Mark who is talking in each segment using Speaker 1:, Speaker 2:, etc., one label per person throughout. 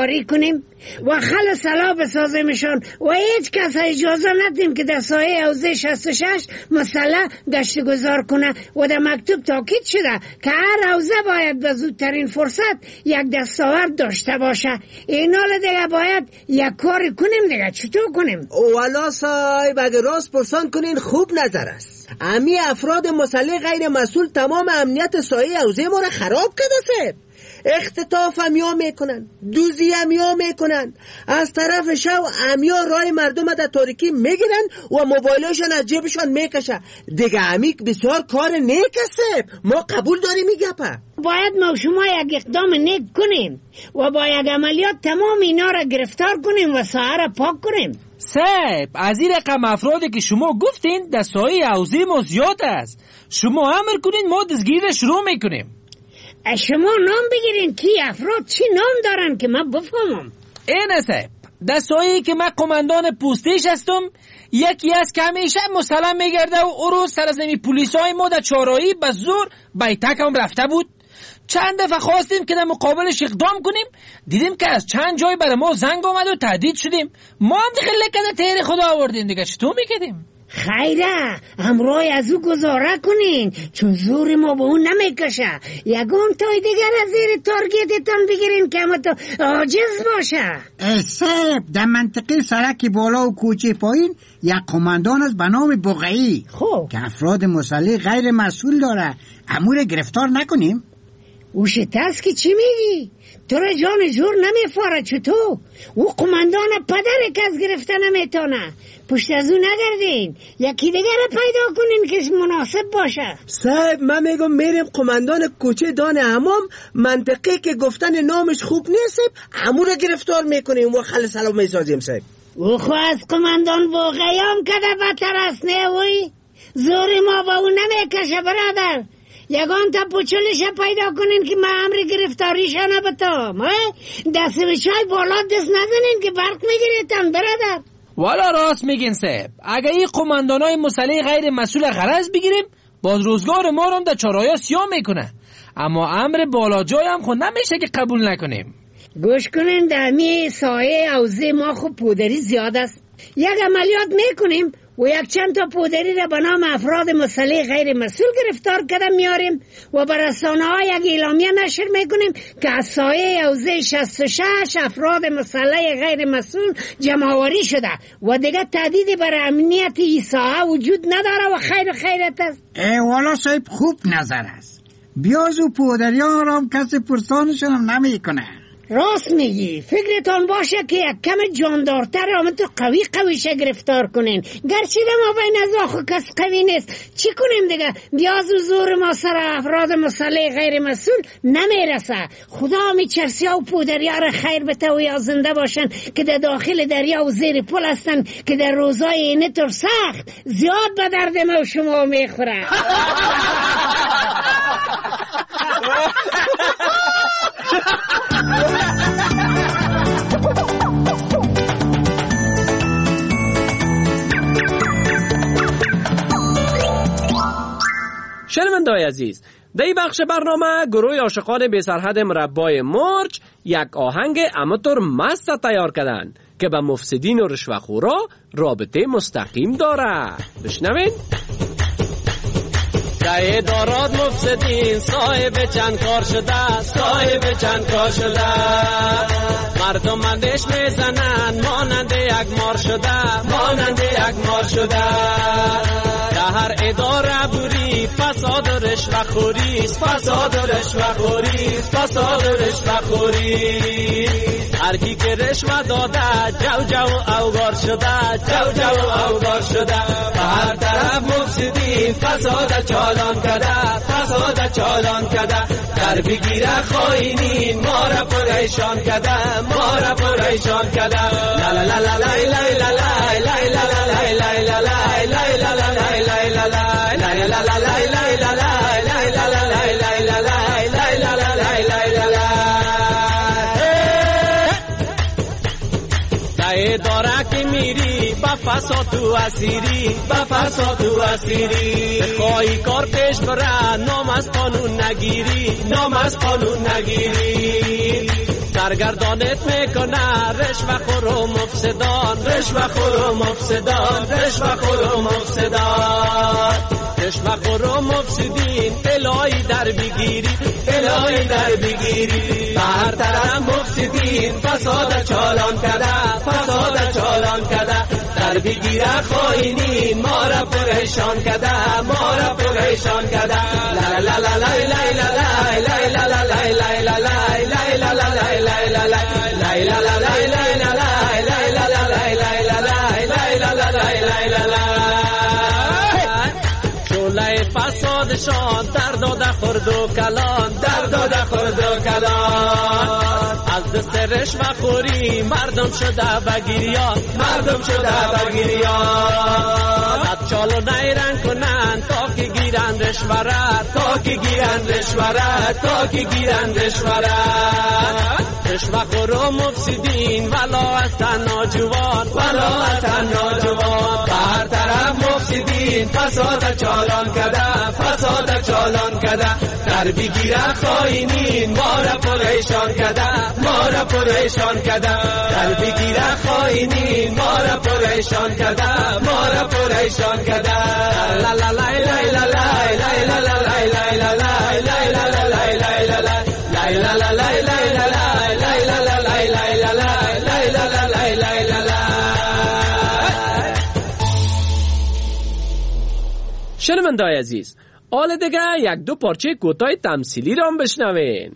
Speaker 1: جمع‌آوری کنیم و خل سلا بسازیمشان و هیچ کس اجازه ندیم که در سایه حوزه 66 مسئله گشت گذار کنه و در مکتوب تاکید شده که هر حوزه باید به زودترین فرصت یک دستاورد داشته باشه. این حال دیگه باید یک کاری کنیم دیگه. چطور کنیم؟
Speaker 2: والا صاحب اگه راست پرسان کنین خوب نظر است. امی افراد مسلح غیر مسئول تمام امنیت سایه حوزه ما را خراب کرده صاحب. اختطاف امیا میکنن، دوزی امیا میکنن، از طرف شو امیا رای مردم در تاریکی میگیرن و موبایلشان از جیبشان میکشه. دیگه امیک بسیار کار نیک است. ما قبول داریم میگه.
Speaker 1: باید ما شما یک اقدام نیک کنیم و با یک عملیات تمام اینا را گرفتار کنیم و سایه را پاک کنیم.
Speaker 3: صاحب از این رقم افرادی که شما گفتین در سایه حوزه ما زیاد است. شما امر کنین ما دستگیری شروع میکنیم.
Speaker 1: شما نام بگیرین کی افراد چی نام دارن که من بفهمم.
Speaker 3: اینه صاحب در سایه که من قماندان پوستیش هستم، یکی از که همیشه مسلم میگرده و او روز سرزمی پولیسای ما در چارایی به زور بیتک هم رفته بود. چند دفعه خواستیم که در مقابلش اقدام کنیم، دیدیم که از چند جای برای ما زنگ آمد و تهدید شدیم. ما هم دیگه لکنه تیر خدا آوردیم دیگه. چطور میکردیم؟
Speaker 1: خیره امروی از او گذاره کنین چون زور ما به اون نمیکشه. یگان تای دیگر از زیر تارگتتان بگیرین که اما تو عاجز باشه.
Speaker 4: صاحب در منطقه سرک بالا و کوچه پایین یک قماندان از به نام بقعی که افراد مسلح غیر مسئول داره، امور گرفتار نکنیم؟
Speaker 1: اوشت است که چی میگی؟ تو را جان جور نمیفاره. چطور؟ او قماندان پدره که از گرفته نمیتونه. پشت از او نگردین، یکی دیگر را پیدا کنین که مناسب باشه.
Speaker 2: صاحب من میگم میریم قماندان کوچه دان امام، منطقه که گفتن نامش خوب نیست امور را گرفتار میکنیم و خل سلام میسازیم. صاحب
Speaker 1: او خو از قماندان واقعیام کده بدتر است نه وی؟ زور ما با او نمیکشه برادر. یگان تا پوچلش پیدا کنین که من امر گرفتاریشان بتام. دست به چای بالا دست نزنین که برق میگیریتن برادر.
Speaker 3: والا راست میگین صاحب. اگه این قماندانای مسلح غیر مسئول غرض بگیریم باز روزگار ما رو در چرایا سیاه میکنه. اما امر بالا جای هم خود نمیشه که قبول نکنیم.
Speaker 1: گوش کنین دمی سایه حوزه ما خوب پودری زیاد است. یک عملیات میکنیم و یک چند تا پودری را به نام افراد مسلح غیر مسئول گرفتار کرده میاریم و بر رسانه ها یک اعلامیه نشر میکنیم که از سایه حوزه 66 افراد مسلح غیر مسئول جمع‌آوری شده و دیگه تهدیدی بر امنیت این ساحه وجود نداره و خیرت است.
Speaker 4: والا صاحب خوب نظر است. بیاز و پودری ها را هم کسی پرسانشون هم نمی کنه.
Speaker 1: راست میگی. فکرتان باشه که یک کم جاندارتر تو قویشه گرفتار کنین. گرچه ما بین از آخو کس قوی نیست. چی کنیم دیگه؟ بیاز و زور ما سر افراد مسلح غیر مسئول نمیرسه. خدا میچرسی و پودری ها را خیر بته و یا زنده باشن که در داخل دریا و زیر پل هستن که در روزای اینه طور سخت زیاد به درد ما و شما میخوره.
Speaker 5: شنونده‌های عزیز، در این بخش برنامه گروه عاشقان بی سرحد مربای مرج یک آهنگ اماتور مست تیار کردن که به مفسدین و رشوه‌خورا رابطه مستقیم داره. بشنوین.
Speaker 6: جای داراد مفسدین صاحب چند کار شده مردم اندیش میزنن مانند یک مار شده در هر اداره بوری فساد و رشوه‌خوری هر کی که رشوه داده جو اوگار شده به هر طرف مفسدین فساد چالان کده در بگیره خائنین ما را پریشان کده لا لا لا لا لا لا داره که میری با فساد و اسیری خواهی کار پیش بره نام از قانون نگیری در سرگردانت میکنه رشوه‌خور و مفسدان، رشوه‌خور و مفسدان، رشوه‌خور و مفسدان، رشوه‌خور و مفسدین الهی در بگیری، الهی در بگیری. هر طرف مفسدین فساد چالان کده، فساد چالان کده، در بگیره خائنین ما را پریشان کده، ما را پریشان کده. لا لا لا لا لا لا لا لا لا لا لا فسادشان در داده خورد و کلان، در داده خورد و کلان. از دست رشوه‌خوری مردم شده بگیریان، مردم شده بگیریان. از چالو نیرنگ کنن تا که گیرند رشوه، تا که گیرند رشوه، تا که گیرند رشوه. رشوه‌خور و مفسدین ولا هستن ناجوان، ولا هستن ناجوان. هر طرف مفسدین فساد چالان کده، فساد چالان کده، در بگیره خائنین ما را پریشان کده، ما را پریشان کده، در بگیره خائنین ما را پریشان کده، ما را پریشان کده. لا لا لا لا لا لا لا لا لا لا
Speaker 5: شنونده‌های عزیز، حال دیگه یک دو پارچه کوتاه تمثیلی را هم بشنوین.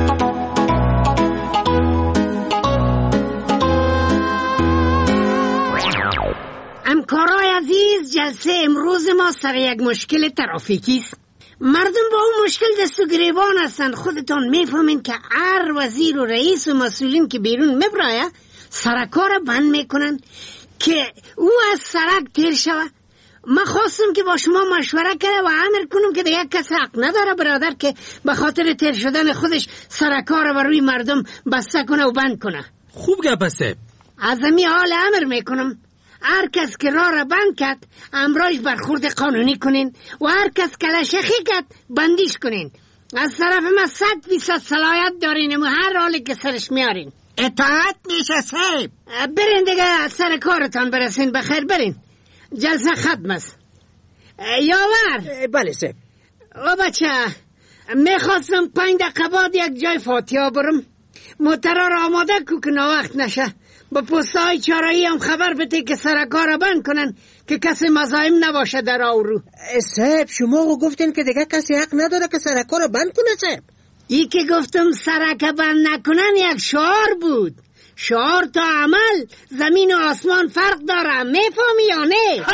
Speaker 1: همکارای عزیز، جلسه امروز ما سر یک مشکل ترافیکی است. مردم با اون مشکل دست و گریبان هستن. خودتان میفهمین که هر وزیر و رئیس و مسئولین که بیرون میبرایه سرکا را بند میکنن که او از سرک تیر شوه. من خواستم که با شما مشوره کنم و امر کنم که دیگه کسی حق نداره برادر که به خاطر تیر شدن خودش سرکا را بر روی مردم بسته کنه و بند کنه.
Speaker 3: خوب گپ است.
Speaker 1: از همین حال امر میکنم هر کس که راه را بند کرد امرایش برخورد قانونی کنین و هر کس کلشخی کرد بندیش کنین. از طرف ما 100% صلاحیت دارین و هر حالی که سرش میارین.
Speaker 4: اطاعت میشه صاحب.
Speaker 1: برین دیگه سر کارتان برسین. بخیر برین، جلسه ختم است. یاور.
Speaker 2: بله صاحب.
Speaker 1: او بچه میخواستم 5 دقیقه بعد یک جای فاتحه برم. موترها را آماده کو که وقت نشه. با پستهای چارایی هم خبر بده که سرکا را بند کنن که کسی مزاحم نباشه در آورو.
Speaker 2: صاحب شما گفتین که دیگه کسی حق نداره که سرکا را بند کنه صاحب.
Speaker 1: ای که گفتم سرکا بند نکنن یک شعار بود. شعار تا عمل زمین و آسمان فرق داره. میفهمی یا نه؟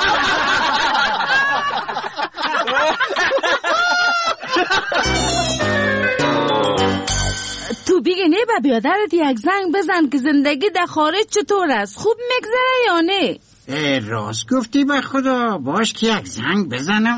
Speaker 7: تو بیگه نه با بیادرت یک زنگ بزن که زندگی در خارج چطور است؟ خوب میگذره یا نه؟
Speaker 4: راست گفتی به خدا. باش که یک زنگ بزنم.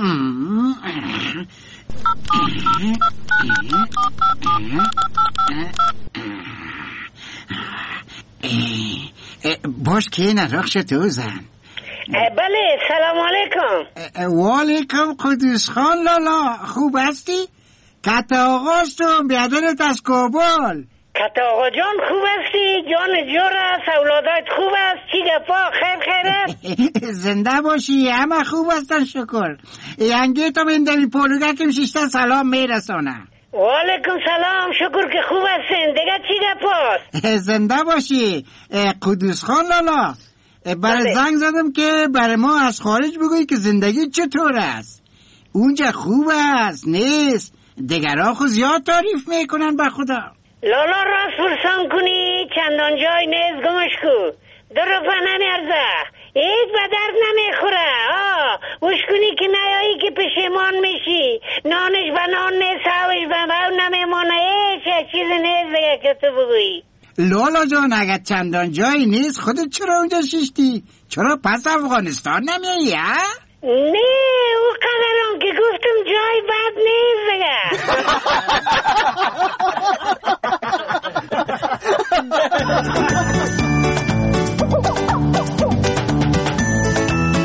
Speaker 4: باش که نراخش تو زن.
Speaker 1: بله سلام علیکم.
Speaker 4: و علیکم قدوس خان لالا. خوب هستی؟ کت آقاستم بیادرت از کابل.
Speaker 1: کت آقا جان خوب هستی؟ جان جور است؟ اولادات خوب است؟ چی گفا؟ خیر است؟
Speaker 4: زنده باشی. همه خوب هستن شکر. ینگه تا من دمی پولوگکم شیشتن سلام میرسانم.
Speaker 1: و علیکم سلام. شکر که خوب هستین. دیگه چی گفاست؟
Speaker 4: زنده باشی قدوس خان لالا. برای زنگ زدم که برای ما از خارج بگوی که زندگی چطور است. اونجا خوب است نیست؟ دیگرها خود زیاد تعریف میکنن به خدا.
Speaker 1: لالا راست پرسان کنی چندان جای نیز گمش کو. در فنن ارزه هیچ به درد نمیخوره. وش کنی که نیایی که پشیمان میشی. نانش به نان نیست، هاوش به هاو نمیمانه. هیچ چیز نیست دیگه که تو بگویی.
Speaker 4: لالا جان اگر چندان جایی نیست خودت چرا اونجا شیشتی؟ چرا پس افغانستان نمیایی ها؟
Speaker 1: نه او قدرم که گفتم جای بد نیست دیگه.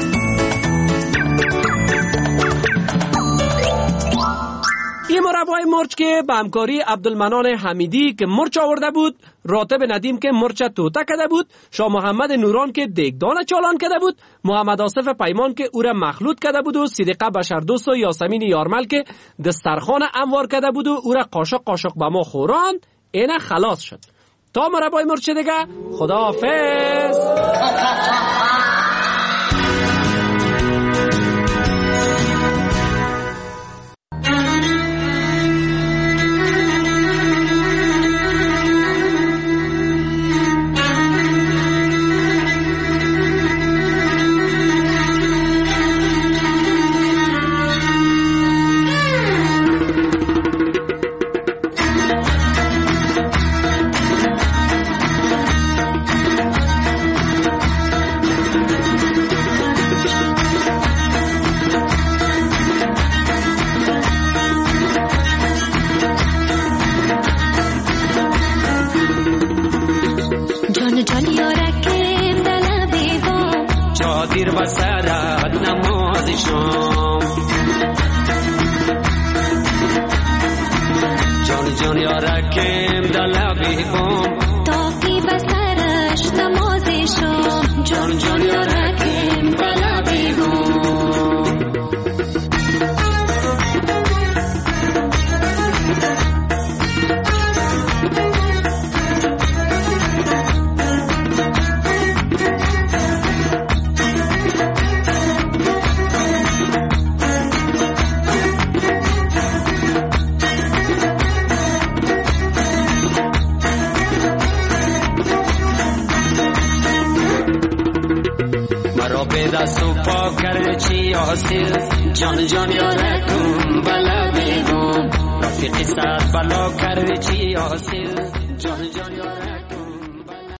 Speaker 5: این مربای مرچ که به همکاری عبدالمنان حمیدی که مرچ آورده بود، راتب ندیم که مرچ توته کده بود، شاه محمد نوران که دیگدان چالان کده بود، محمد آصف پیمان که او را مخلوط کده بود و صدیقه بشردوست و یاسمین یارمل که دسترخوان انوار کده بود و او را قاشق قاشق به ما خوراند. اینه خلاص شد. تا مربای مرچ دیگه، خداحافظ.
Speaker 6: دیر بسرد نماز شام جان جان یارکم دلبی کن
Speaker 8: تاقی بسرش نماز شام جان جان یارکم دلبی کن
Speaker 6: دست و پا کرده چی حاصل جان جان یارکم بلا بگم رفیقی سر بلا کرده چی حاصل جان جان یارکم